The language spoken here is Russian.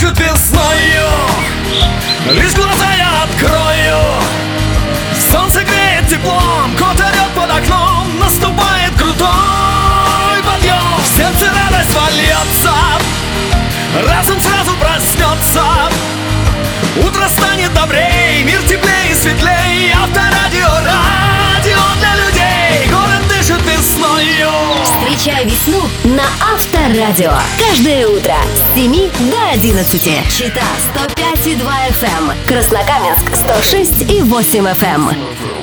дышит весною. Лишь глаза я открою, солнце греет теплом, кот орет под окном. Наступает крутой подъем, в сердце радость вольется, разум сразу проснется. Утро станет добрей, мир теплей и светлей. Авторадио, радио для людей. Город дышит весною. Встречай весну на Авторадио. Каждое утро с 7 до 11. Чита 105,2 FM, Краснокаменск 106,8 FM.